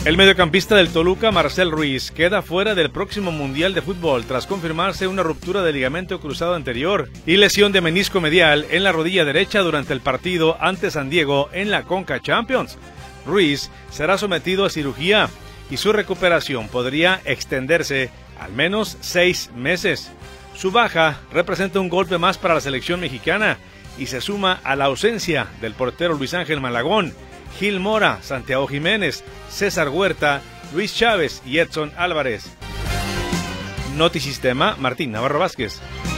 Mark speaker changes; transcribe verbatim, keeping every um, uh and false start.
Speaker 1: El mediocampista del Toluca, Marcel Ruiz, queda fuera del próximo Mundial de Fútbol tras confirmarse una ruptura de ligamento cruzado anterior y lesión de menisco medial en la rodilla derecha durante el partido ante San Diego en la Conca Champions. Ruiz será sometido a cirugía y su recuperación podría extenderse al menos seis meses. Su baja representa un golpe más para la selección mexicana y se suma a la ausencia del portero Luis Ángel Malagón, Gil Mora, Santiago Jiménez, César Huerta, Luis Chávez y Edson Álvarez. Notisistema, Martín Navarro Vázquez.